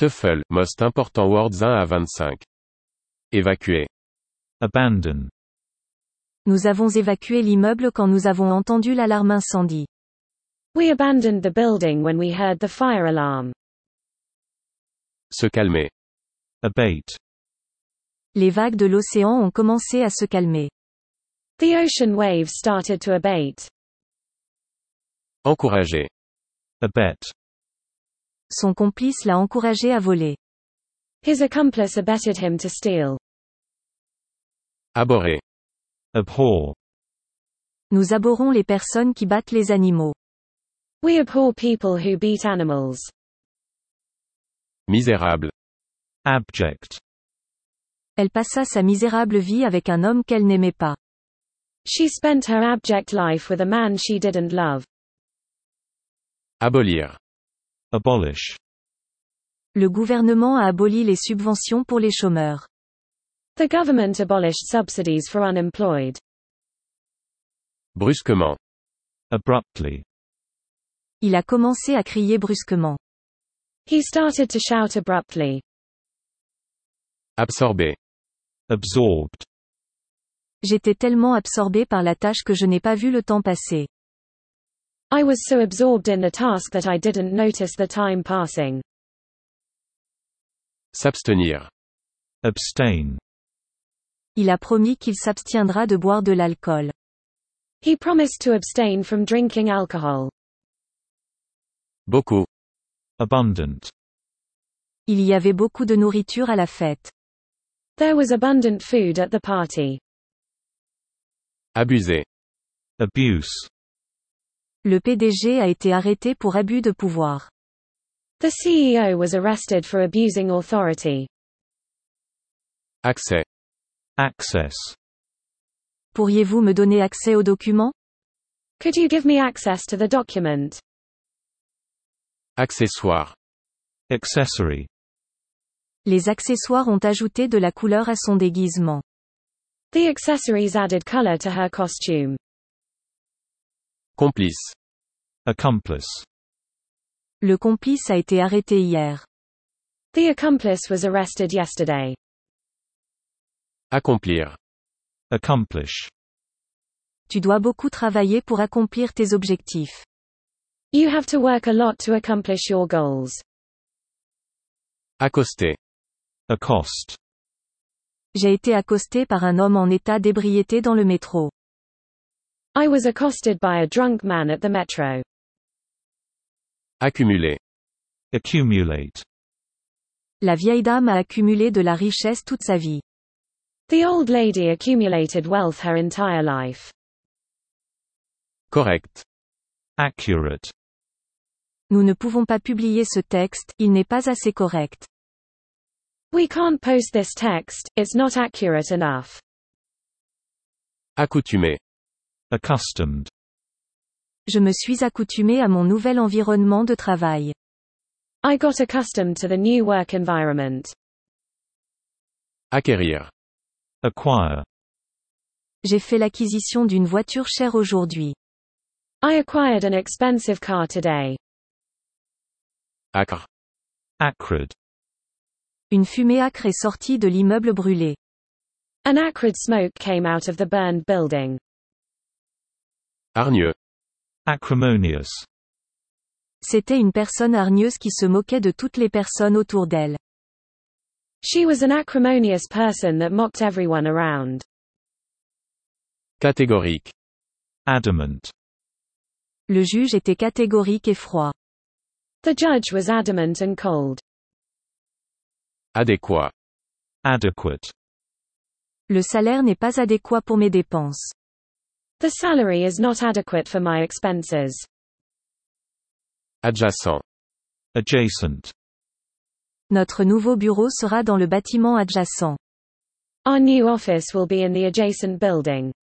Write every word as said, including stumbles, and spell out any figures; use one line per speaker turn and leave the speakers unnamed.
TOEFL, Most Important Words un à vingt-cinq. Évacuer.
Abandon.
Nous avons évacué l'immeuble quand nous avons entendu l'alarme incendie.
We abandoned the building when we heard the fire alarm.
Se calmer.
Abate.
Les vagues de l'océan ont commencé à se calmer.
The ocean waves started to abate.
Encourager.
Abet.
Son complice l'a encouragé à voler.
His accomplice abetted him to steal.
Abhorrer.
Abhor.
Nous abhorrons les personnes qui battent les animaux.
We abhor people who beat animals.
Misérable.
Abject.
Elle passa sa misérable vie avec un homme qu'elle n'aimait pas.
She spent her abject life with a man she didn't love.
Abolir.
Abolish.
Le gouvernement a aboli les subventions pour les chômeurs.
The government abolished subsidies for unemployed.
Brusquement.
Abruptly.
Il a commencé à crier brusquement.
He started to shout abruptly.
Absorber.
Absorbed.
J'étais tellement absorbé par la tâche que je n'ai pas vu le temps passer.
I was so absorbed in the task that I didn't notice the time passing.
S'abstenir.
Abstain.
Il a promis qu'il s'abstiendra de boire de l'alcool.
He promised to abstain from drinking alcohol.
Beaucoup.
Abundant.
Il y avait beaucoup de nourriture à la fête.
There was abundant food at the party.
Abuser.
Abuse.
Le P D G a été arrêté pour abus de pouvoir.
The C E O was arrested for abusing authority.
Accès.
Access.
Pourriez-vous me donner accès aux documents?
Could you give me access to the document?
Accessoire.
Accessory.
Les accessoires ont ajouté de la couleur à son déguisement.
The accessories added color to her costume.
Complice.
Accomplice.
Le complice a été arrêté hier.
The accomplice was arrested yesterday.
Accomplir.
Accomplish.
Tu dois beaucoup travailler pour accomplir tes objectifs.
You have to work a lot to accomplish your goals.
Accoster.
Accost.
J'ai été accosté par un homme en état d'ébriété dans le métro.
I was accosted by a drunk man at the metro.
Accumuler.
Accumulate.
La vieille dame a accumulé de la richesse toute sa vie.
The old lady accumulated wealth her entire life.
Correct.
Accurate.
Nous ne pouvons pas publier ce texte, il n'est pas assez correct.
We can't post this text, it's not accurate enough.
Accoutumer.
Accustomed.
Je me suis accoutumé à mon nouvel environnement de travail.
I got accustomed to the new work environment.
Acquérir.
Acquire.
J'ai fait l'acquisition d'une voiture chère aujourd'hui.
I acquired an expensive car today.
Acre.
Acrid.
Une fumée âcre est sortie de l'immeuble brûlé.
An acrid smoke came out of the burned building.
Hargneux.
Acrimonious.
C'était une personne hargneuse qui se moquait de toutes les personnes autour d'elle.
She was an acrimonious person that mocked everyone around.
Catégorique.
Adamant.
Le juge était catégorique et froid.
The judge was adamant and cold.
Adéquat.
Adequate.
Le salaire n'est pas adéquat pour mes dépenses.
The salary is not adequate for my expenses.
Adjacent.
Adjacent.
Notre nouveau bureau sera dans le bâtiment adjacent.
Our new office will be in the adjacent building.